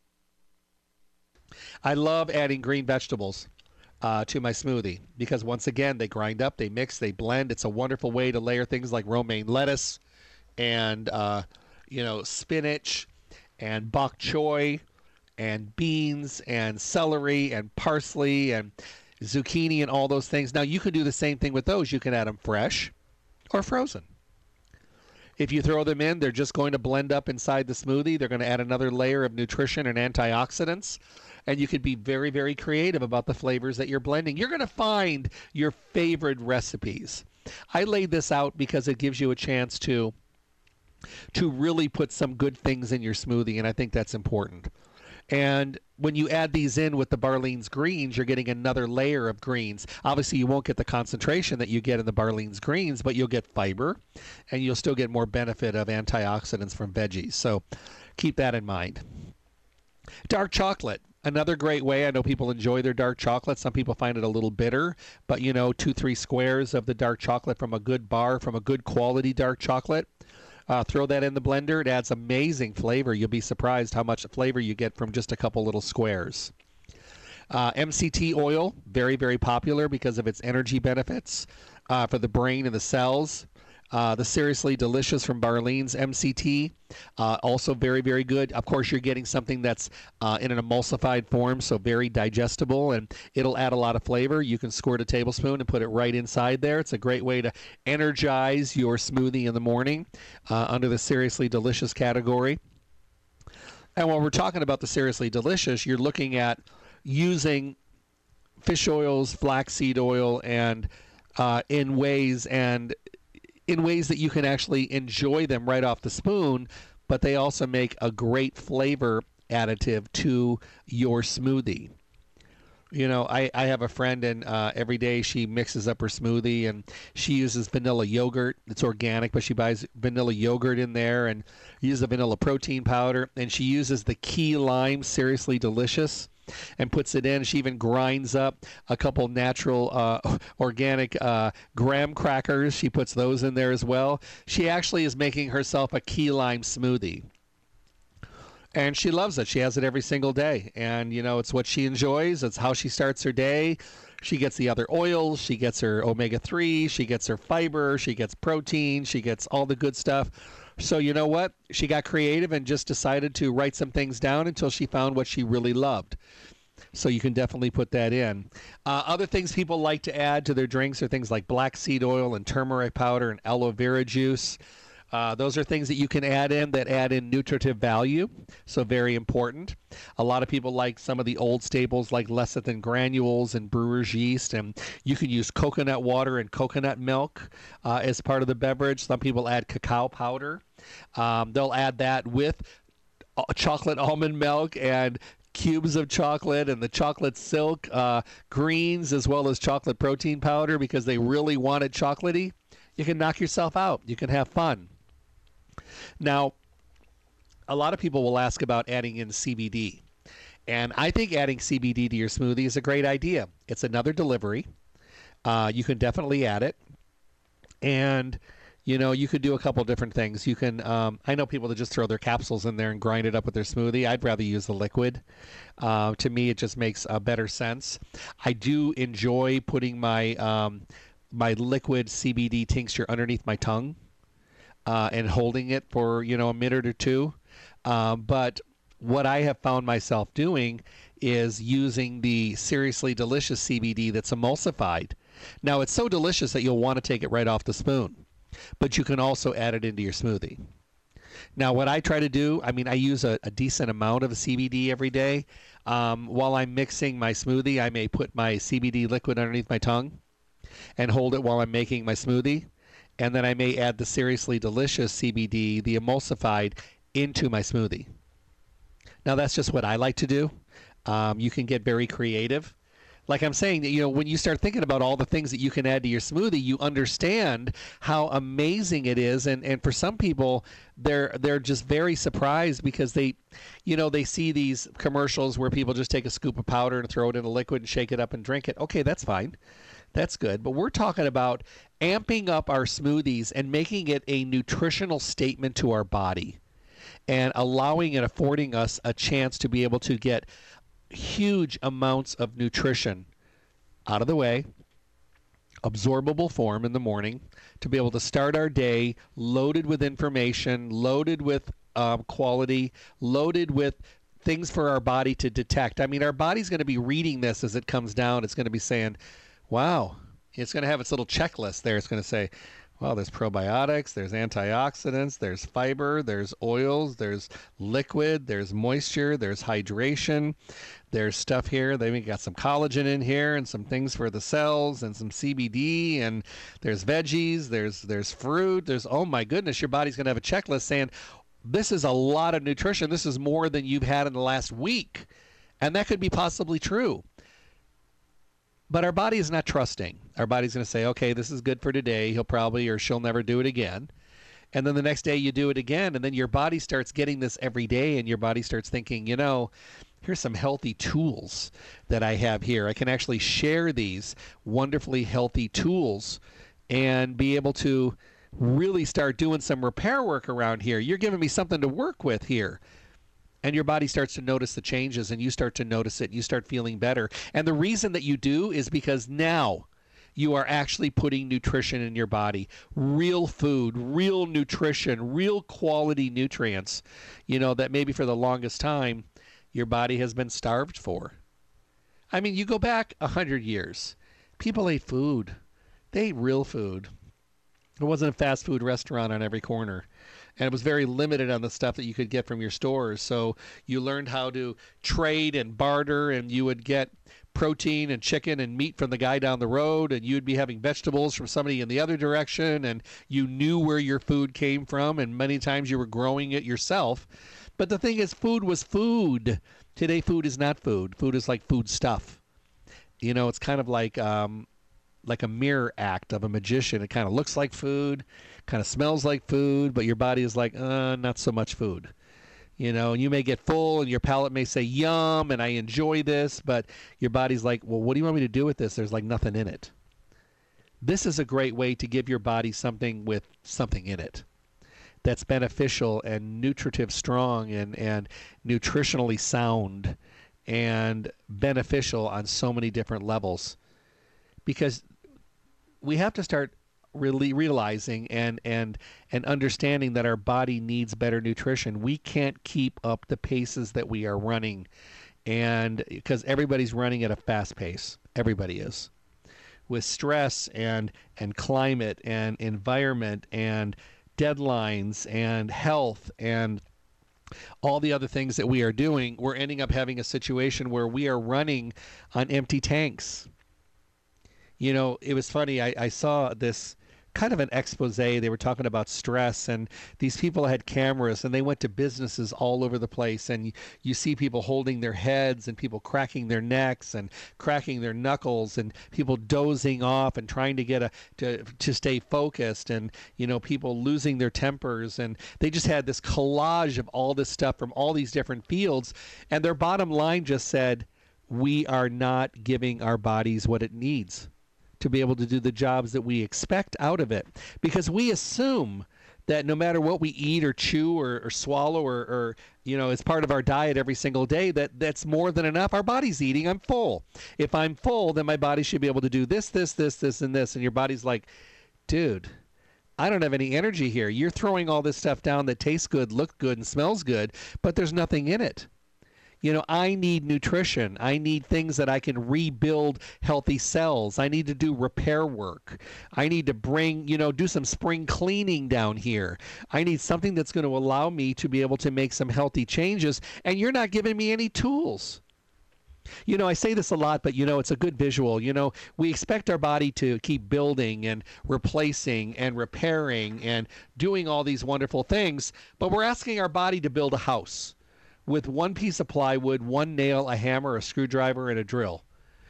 I love adding green vegetables uh, to my smoothie because, once again, they grind up, they mix, they blend. It's a wonderful way to layer things like romaine lettuce and, uh, you know, spinach and bok choy and beans and celery and parsley and zucchini and all those things. Now, you can do the same thing with those. You can add them fresh or frozen. If you throw them in, they're just going to blend up inside the smoothie. They're going to add another layer of nutrition and antioxidants. And you can be very, very creative about the flavors that you're blending. You're going to find your favorite recipes. I laid this out because it gives you a chance to, to really put some good things in your smoothie, and I think that's important. And when you add these in with the Barlean's greens, you're getting another layer of greens. Obviously, you won't get the concentration that you get in the Barlean's greens, but you'll get fiber, and you'll still get more benefit of antioxidants from veggies. So keep that in mind. Dark chocolate, another great way. I know people enjoy their dark chocolate. Some people find it a little bitter, but, you know, two, three squares of the dark chocolate from a good bar, from a good quality dark chocolate, Uh, throw that in the blender. It adds amazing flavor. You'll be surprised how much flavor you get from just a couple little squares. Uh, M C T oil, very, very popular because of its energy benefits uh, for the brain and the cells. Uh, the Seriously Delicious from Barlean's M C T, uh, also very, very good. Of course, you're getting something that's uh, in an emulsified form, so very digestible, and it'll add a lot of flavor. You can squirt a tablespoon and put it right inside there. It's a great way to energize your smoothie in the morning uh, under the Seriously Delicious category. And when we're talking about the Seriously Delicious, you're looking at using fish oils, flaxseed oil, and uh, in ways and in ways that you can actually enjoy them right off the spoon, but they also make a great flavor additive to your smoothie. You know, I, I have a friend, and uh, every day she mixes up her smoothie, and she uses vanilla yogurt. It's organic, but she buys vanilla yogurt in there and uses the vanilla protein powder, and she uses the key lime Seriously Delicious and puts it in. She even grinds up a couple natural uh, organic uh, graham crackers. She puts those in there as well. She actually is making herself a key lime smoothie. And she loves it. She has it every single day. And, you know, it's what she enjoys. It's how she starts her day. She gets the other oils. She gets her omega three. She gets her fiber. She gets protein. She gets all the good stuff. So you know what? She got creative and just decided to write some things down until she found what she really loved. So you can definitely put that in. Uh, other things people like to add to their drinks are things like black seed oil and turmeric powder and aloe vera juice. Uh, those are things that you can add in that add in nutritive value, so very important. A lot of people like some of the old staples like lecithin granules and brewer's yeast, and you can use coconut water and coconut milk uh, as part of the beverage. Some people add cacao powder. Um, they'll add that with chocolate almond milk and cubes of chocolate and the chocolate silk uh, greens, as well as chocolate protein powder, because they really want it chocolatey. You can knock yourself out. You can have fun. Now, a lot of people will ask about adding in C B D. And I think adding C B D to your smoothie is a great idea. It's another delivery. Uh, you can definitely add it. And, you know, you could do a couple different things. You can, um, I know people that just throw their capsules in there and grind it up with their smoothie. I'd rather use the liquid. Uh, to me, it just makes a better sense. I do enjoy putting my um, my liquid C B D tincture underneath my tongue uh, and holding it for, you know, a minute or two. Um, but what I have found myself doing is using the Seriously Delicious C B D that's emulsified. Now, it's so delicious that you'll want to take it right off the spoon, but you can also add it into your smoothie. Now, what I try to do, I mean, I use a, a decent amount of C B D every day. Um, while I'm mixing my smoothie, I may put my C B D liquid underneath my tongue and hold it while I'm making my smoothie. And then I may add the Seriously Delicious C B D, the emulsified, into my smoothie. Now, that's just what I like to do. Um, you can get very creative. Like I'm saying, you know, when you start thinking about all the things that you can add to your smoothie, you understand how amazing it is. And, and for some people, they're they're just very surprised because they, you know, they see these commercials where people just take a scoop of powder and throw it in a liquid and shake it up and drink it. Okay, that's fine. That's good. But we're talking about amping up our smoothies and making it a nutritional statement to our body and allowing and affording us a chance to be able to get huge amounts of nutrition out of the way, absorbable form in the morning, to be able to start our day loaded with information, loaded with um, quality, loaded with things for our body to detect. I mean, our body's going to be reading this as it comes down. It's going to be saying, wow, it's going to have its little checklist there. It's going to say, well, there's probiotics, there's antioxidants, there's fiber, there's oils, there's liquid, there's moisture, there's hydration, there's stuff here. They got some collagen in here and some things for the cells and some C B D, and there's veggies, there's there's fruit, there's, oh my goodness, your body's going to have a checklist saying, this is a lot of nutrition. This is more than you've had in the last week. And that could be possibly true. But our body is not trusting. Our body's going to say, okay, this is good for today. He'll probably or she'll never do it again. And then the next day you do it again. And then your body starts getting this every day. And your body starts thinking, you know, here's some healthy tools that I have here. I can actually share these wonderfully healthy tools and be able to really start doing some repair work around here. You're giving me something to work with here. And your body starts to notice the changes, and you start to notice it, and you start feeling better. And the reason that you do is because now you are actually putting nutrition in your body, real food, real nutrition, real quality nutrients, you know, that maybe for the longest time your body has been starved for. I mean, you go back a hundred years, people ate food. They ate real food. There wasn't a fast food restaurant on every corner. And it was very limited on the stuff that you could get from your stores. So you learned how to trade and barter, and you would get protein and chicken and meat from the guy down the road, and you'd be having vegetables from somebody in the other direction, and you knew where your food came from, and many times you were growing it yourself. But the thing is, food was food. Today, food is not food. Food is like food stuff. You know, it's kind of like um, like a mirror act of a magician. It kind of looks like food, kind of smells like food, but your body is like, uh, not so much food. You know, and you may get full, and your palate may say, yum, and I enjoy this, but your body's like, well, what do you want me to do with this? There's like nothing in it. This is a great way to give your body something with something in it that's beneficial and nutritive strong and, and nutritionally sound and beneficial on so many different levels. Because we have to start really realizing and and and understanding that our body needs better nutrition. We can't keep up the paces that we are running, and because everybody's running at a fast pace. Everybody is, with stress and and climate and environment and deadlines and health and all the other things that we are doing. We're ending up having a situation where we are running on empty tanks. You know, it was funny. I, I saw this kind of an expose. They were talking about stress, and these people had cameras, and they went to businesses all over the place, and you, you see people holding their heads and people cracking their necks and cracking their knuckles and people dozing off and trying to get a to to stay focused, and you know, people losing their tempers, and they just had this collage of all this stuff from all these different fields, and their bottom line just said, we are not giving our bodies what it needs to be able to do the jobs that we expect out of it, because we assume that no matter what we eat or chew or, or swallow or, or you know, as part of our diet every single day, that that's more than enough. Our body's eating. I'm full. If I'm full, then my body should be able to do this, this, this, this, and this. And your body's like, dude, I don't have any energy here. You're throwing all this stuff down that tastes good, looks good, and smells good, but there's nothing in it. You know, I need nutrition. I need things that I can rebuild healthy cells. I need to do repair work. I need to bring, you know, do some spring cleaning down here. I need something that's going to allow me to be able to make some healthy changes, and you're not giving me any tools. You know, I say this a lot, but, you know, it's a good visual. You know, we expect our body to keep building and replacing and repairing and doing all these wonderful things, but we're asking our body to build a house with one piece of plywood, one nail, a hammer, a screwdriver, and a drill.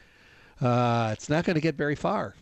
Uh, it's not going to get very far.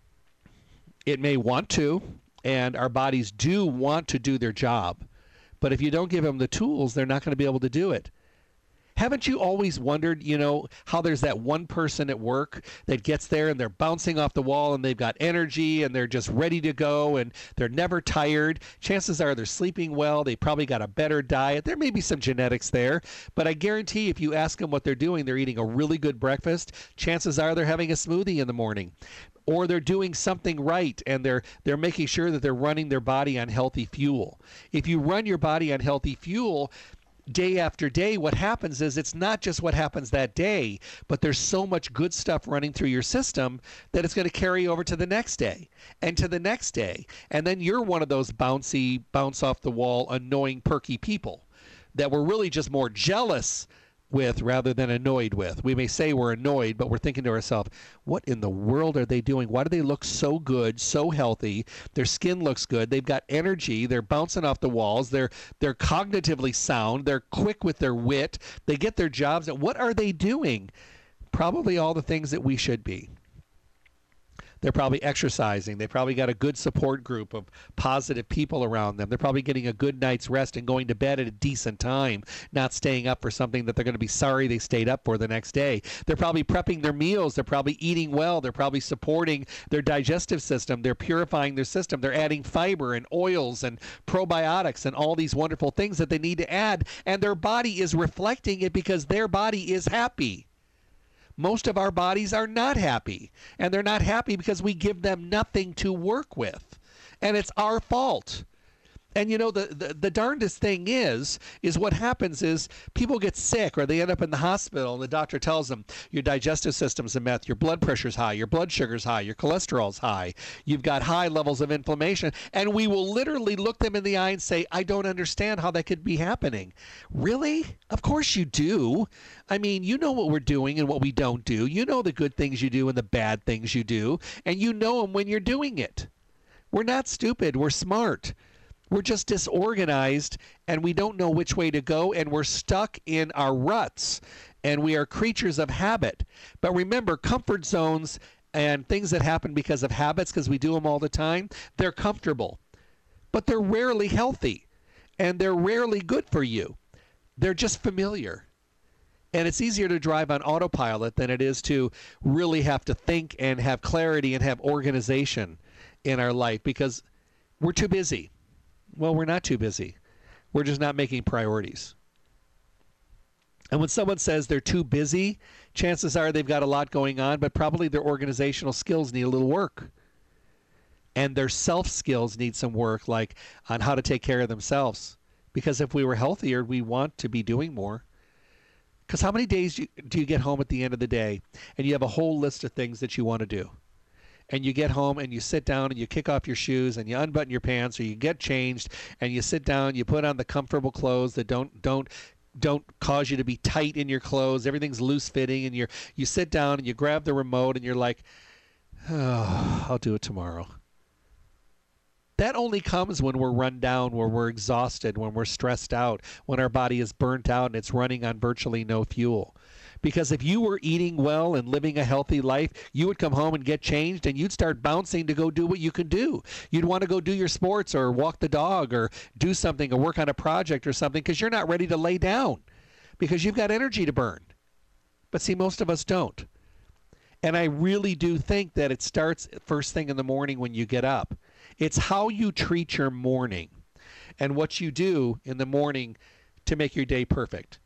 It may want to, and our bodies do want to do their job, but if you don't give them the tools, they're not going to be able to do it. Haven't you always wondered, you know, how there's that one person at work that gets there and they're bouncing off the wall and they've got energy and they're just ready to go and they're never tired. Chances are they're sleeping well. They probably got a better diet. There may be some genetics there, but I guarantee if you ask them what they're doing, they're eating a really good breakfast. Chances are they're having a smoothie in the morning. Or they're doing something right, and they're they're making sure that they're running their body on healthy fuel. If you run your body on healthy fuel day after day, what happens is it's not just what happens that day, but there's so much good stuff running through your system that it's going to carry over to the next day and to the next day. And then you're one of those bouncy, bounce off the wall, annoying, perky people that we're really just more jealous with rather than annoyed with. We may say we're annoyed, but we're thinking to ourselves, what in the world are they doing? Why do they look so good, so healthy? Their skin looks good. They've got energy. They're bouncing off the walls. They're they're cognitively sound. They're quick with their wit. They get their jobs. What are they doing? Probably all the things that we should be. They're probably exercising. They probably got a good support group of positive people around them. They're probably getting a good night's rest and going to bed at a decent time, not staying up for something that they're going to be sorry they stayed up for the next day. They're probably prepping their meals. They're probably eating well. They're probably supporting their digestive system. They're purifying their system. They're adding fiber and oils and probiotics and all these wonderful things that they need to add. And their body is reflecting it because their body is happy. Most of our bodies are not happy, and they're not happy because we give them nothing to work with, and it's our fault. And you know, the, the, the darndest thing is, is what happens is people get sick or they end up in the hospital and the doctor tells them your digestive system's a mess, your blood pressure's high, your blood sugar's high, your cholesterol's high, you've got high levels of inflammation, and we will literally look them in the eye and say, I don't understand how that could be happening. Really? Of course you do. I mean, you know what we're doing and what we don't do. You know the good things you do and the bad things you do, and you know them when you're doing it. We're not stupid. We're smart. We're just disorganized, and we don't know which way to go, and we're stuck in our ruts, and we are creatures of habit. But remember, comfort zones and things that happen because of habits, because we do them all the time, they're comfortable. But they're rarely healthy, and they're rarely good for you. They're just familiar. And it's easier to drive on autopilot than it is to really have to think and have clarity and have organization in our life because we're too busy. Well, we're not too busy. We're just not making priorities. And when someone says they're too busy, chances are they've got a lot going on, but probably their organizational skills need a little work. And their self skills need some work, like on how to take care of themselves. Because if we were healthier, we want to be doing more. Because how many days do you, do you get home at the end of the day and you have a whole list of things that you want to do? And you get home and you sit down and you kick off your shoes and you unbutton your pants or you get changed and you sit down, you put on the comfortable clothes that don't don't don't cause you to be tight in your clothes. Everything's loose fitting, and you're you sit down and you grab the remote and you're like, oh, I'll do it tomorrow. That only comes when we're run down, when we're exhausted, when we're stressed out, when our body is burnt out and it's running on virtually no fuel. Because if you were eating well and living a healthy life, you would come home and get changed and you'd start bouncing to go do what you can do. You'd want to go do your sports or walk the dog or do something or work on a project or something because you're not ready to lay down because you've got energy to burn. But see, most of us don't. And I really do think that it starts first thing in the morning when you get up. It's how you treat your morning and what you do in the morning to make your day perfect.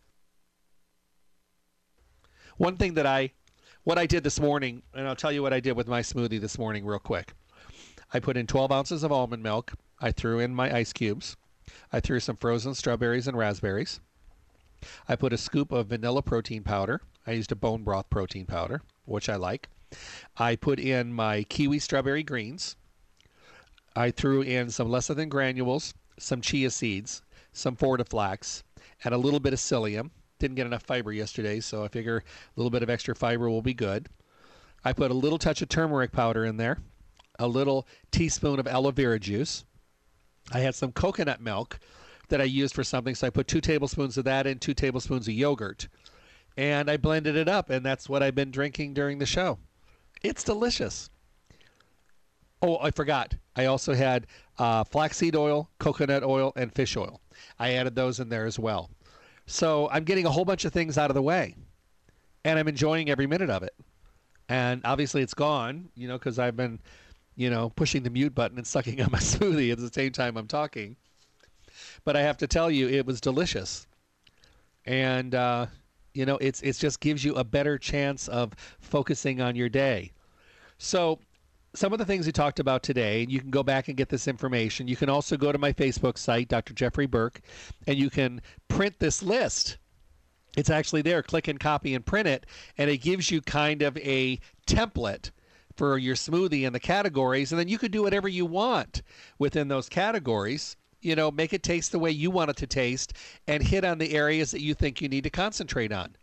One thing that I, what I did this morning, and I'll tell you what I did with my smoothie this morning real quick. I put in twelve ounces of almond milk. I threw in my ice cubes. I threw some frozen strawberries and raspberries. I put a scoop of vanilla protein powder. I used a bone broth protein powder, which I like. I put in my kiwi strawberry greens. I threw in some lecithin granules, some chia seeds, some fortiflax, and a little bit of psyllium. Didn't get enough fiber yesterday, so I figure a little bit of extra fiber will be good. I put a little touch of turmeric powder in there, a little teaspoon of aloe vera juice. I had some coconut milk that I used for something, so I put two tablespoons of that in, two tablespoons of yogurt. And I blended it up, and that's what I've been drinking during the show. It's delicious. Oh, I forgot. I also had uh, flaxseed oil, coconut oil, and fish oil. I added those in there as well. So I'm getting a whole bunch of things out of the way, and I'm enjoying every minute of it. And obviously it's gone, you know, because I've been, you know, pushing the mute button and sucking on my smoothie at the same time I'm talking. But I have to tell you, it was delicious. And, uh, you know, it's it just gives you a better chance of focusing on your day. So some of the things we talked about today, and you can go back and get this information. You can also go to my Facebook site, Doctor Jeffrey Burke, and you can print this list. It's actually there. Click and copy and print it, and it gives you kind of a template for your smoothie and the categories, and then you can do whatever you want within those categories. You know, make it taste the way you want it to taste and hit on the areas that you think you need to concentrate on.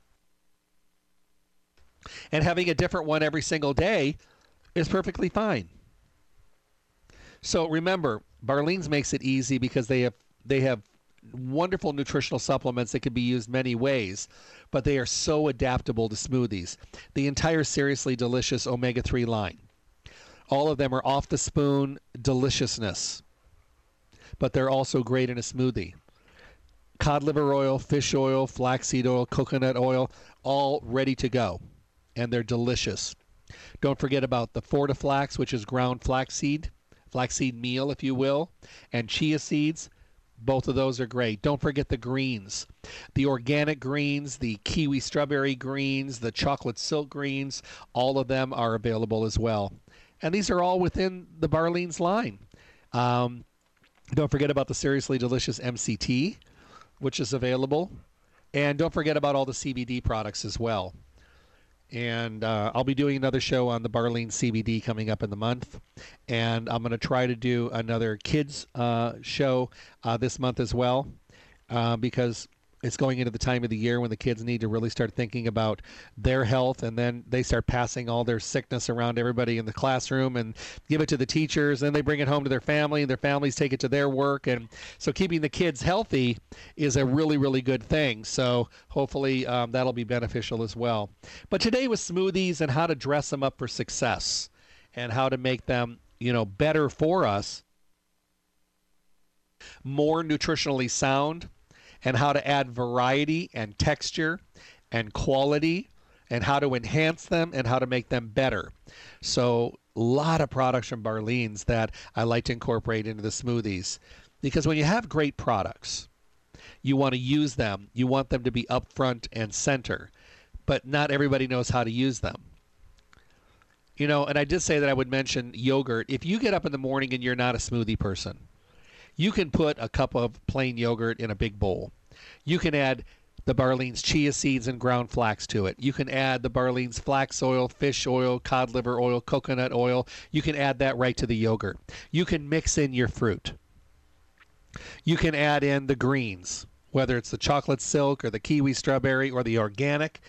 And having a different one every single day is perfectly fine. So remember, Barlean's makes it easy because they have they have wonderful nutritional supplements that can be used many ways, but they are so adaptable to smoothies. The entire Seriously Delicious omega three line. All of them are off the spoon deliciousness, but they're also great in a smoothie. Cod liver oil, fish oil, flaxseed oil, coconut oil, all ready to go, and they're delicious. Don't forget about the Fortiflax, which is ground flaxseed, flaxseed meal, if you will, and chia seeds. Both of those are great. Don't forget the greens, the organic greens, the kiwi strawberry greens, the chocolate silk greens. All of them are available as well. And these are all within the Barleans line. Um, don't forget about the Seriously Delicious M C T, which is available. And don't forget about all the C B D products as well. And uh, I'll be doing another show on the Barlean C B D coming up in the month. And I'm going to try to do another kids uh, show uh, this month as well, uh, because it's going into the time of the year when the kids need to really start thinking about their health, and then they start passing all their sickness around everybody in the classroom and give it to the teachers, and they bring it home to their family, and their families take it to their work. And so keeping the kids healthy is a really, really good thing. So hopefully um, that'll be beneficial as well. But today was smoothies and how to dress them up for success and how to make them, you know, better for us, more nutritionally sound, and how to add variety and texture and quality and how to enhance them and how to make them better. So a lot of products from Barleans that I like to incorporate into the smoothies, because when you have great products, you want to use them. You want them to be up front and center, but not everybody knows how to use them. You know, and I did say that I would mention yogurt. If you get up in the morning and you're not a smoothie person, you can put a cup of plain yogurt in a big bowl. You can add the Barleans chia seeds and ground flax to it. You can add the Barleans flax oil, fish oil, cod liver oil, coconut oil. You can add that right to the yogurt. You can mix in your fruit. You can add in the greens, whether it's the chocolate silk or the kiwi strawberry or the organic.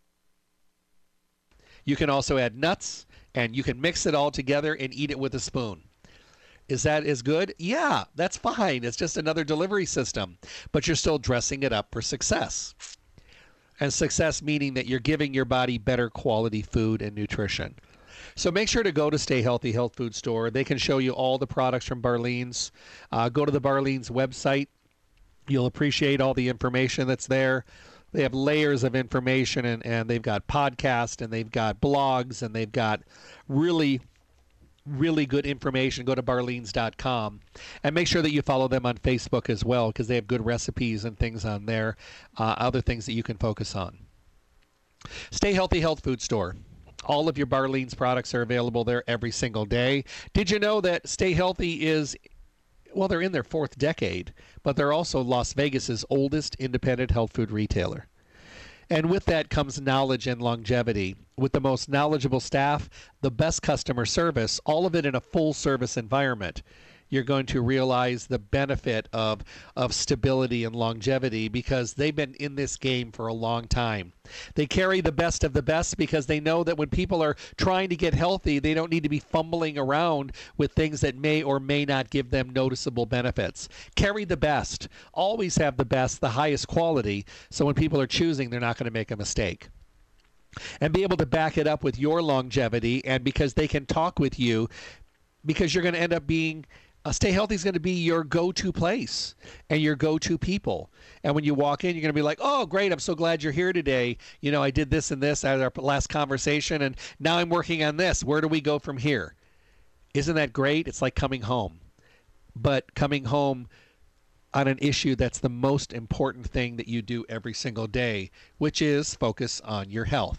You can also add nuts, and you can mix it all together and eat it with a spoon. Is that as good? Yeah, that's fine. It's just another delivery system, but you're still dressing it up for success. And success meaning that you're giving your body better quality food and nutrition. So make sure to go to Stay Healthy Health Food Store. They can show you all the products from Barleans. Uh, go to the Barleans website. You'll appreciate all the information that's there. They have layers of information, and, and they've got podcasts, and they've got blogs, and they've got really really good information. Go to barleans dot com and make sure that you follow them on Facebook as well, because they have good recipes and things on there, uh, other things that you can focus on. Stay Healthy Health Food Store. All of your Barleans products are available there every single day. Did you know that Stay Healthy is, well, they're in their fourth decade, but they're also Las Vegas's oldest independent health food retailer. And with that comes knowledge and longevity. With the most knowledgeable staff, the best customer service, all of it in a full service environment, you're going to realize the benefit of, of stability and longevity, because they've been in this game for a long time. They carry the best of the best because they know that when people are trying to get healthy, they don't need to be fumbling around with things that may or may not give them noticeable benefits. Carry the best. Always have the best, the highest quality, so when people are choosing, they're not going to make a mistake. And be able to back it up with your longevity, and because they can talk with you, because you're going to end up being Uh, Stay Healthy is going to be your go-to place and your go-to people. And when you walk in, you're going to be like, oh, great, I'm so glad you're here today. You know, I did this and this at our last conversation, and now I'm working on this. Where do we go from here? Isn't that great? It's like coming home. But coming home on an issue that's the most important thing that you do every single day, which is focus on your health.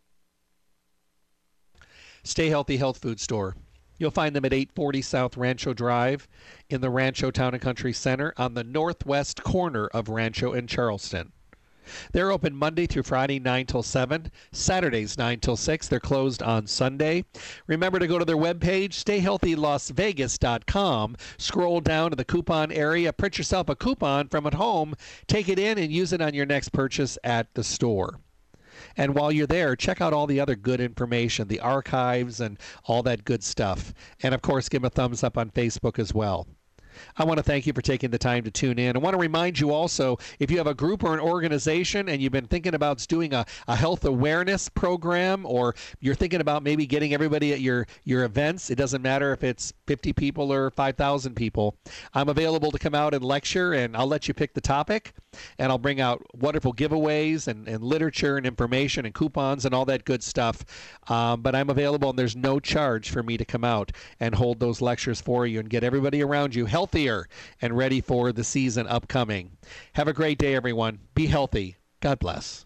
Stay Healthy Health Food Store. You'll find them at eight forty South Rancho Drive in the Rancho Town and Country Center on the northwest corner of Rancho and Charleston. They're open Monday through Friday, nine till seven, Saturdays, nine till six. They're closed on Sunday. Remember to go to their webpage, stay healthy las vegas dot com. Scroll down to the coupon area, print yourself a coupon from at home, take it in, and use it on your next purchase at the store. And while you're there, check out all the other good information, the archives and all that good stuff. And, of course, give them a thumbs up on Facebook as well. I want to thank you for taking the time to tune in. I want to remind you also, if you have a group or an organization and you've been thinking about doing a, a health awareness program, or you're thinking about maybe getting everybody at your, your events, it doesn't matter if it's fifty people or five thousand people, I'm available to come out and lecture, and I'll let you pick the topic, and I'll bring out wonderful giveaways and, and literature and information and coupons and all that good stuff. Um, but I'm available, and there's no charge for me to come out and hold those lectures for you and get everybody around you healthier and ready for the season upcoming. Have a great day, everyone. Be healthy. God bless.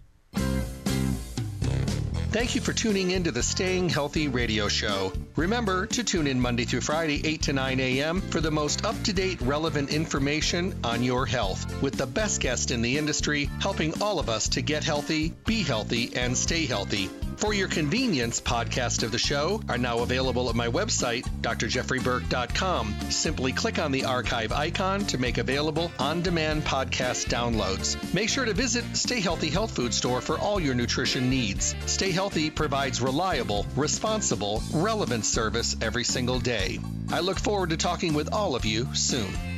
Thank you for tuning in to the Staying Healthy Radio Show. Remember to tune in Monday through Friday, eight to nine a.m. for the most up-to-date, relevant information on your health with the best guest in the industry, helping all of us to get healthy, be healthy, and stay healthy. For your convenience, podcasts of the show are now available at my website, d r jeffrey burke dot com. Simply click on the archive icon to make available on-demand podcast downloads. Make sure to visit Stay Healthy Health Food Store for all your nutrition needs. Stay Healthy provides reliable, responsible, relevant service every single day. I look forward to talking with all of you soon.